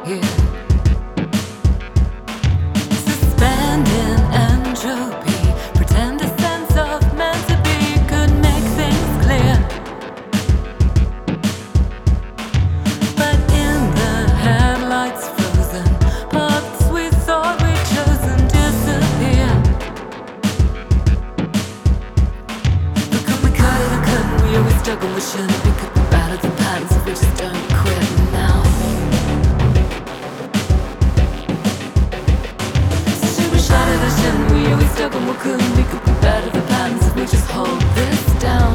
here. Suspending entropy, pretend a sense of meant to be could make things clear. But in the headlights, frozen paths we thought we'd chosen disappear. But could we cut it or couldn't we? Are we stuck on we shouldn't be? Could be bad at the patterns if we just don't quit now? Shouldn't we? Are we stuck on what couldn't we? Could be better the patterns if we just hold this down.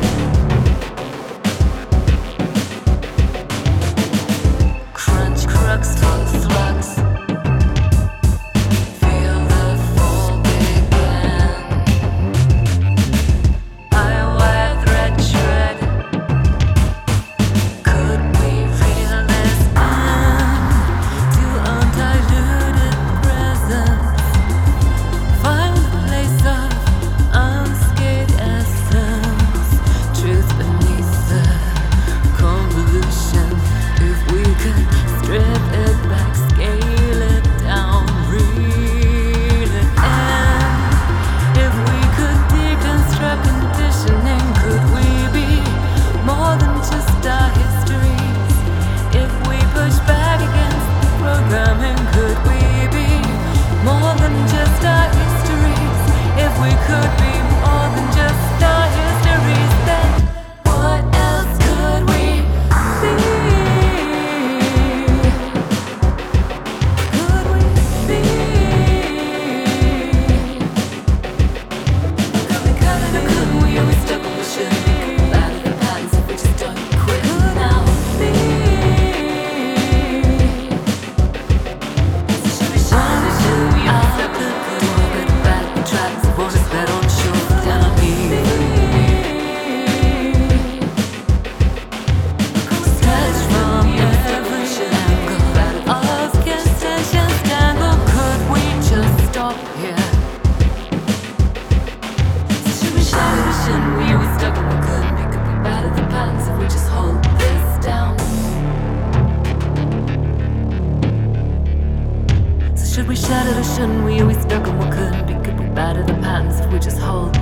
Crunch, crux, flux, flux. Feel the fall begin. Highwire thread shred. Could we reel this in to undiluted presence? Should we shout it or shouldn't we? Are we stuck on what couldn't be? Could be bad at the patterns if we just hold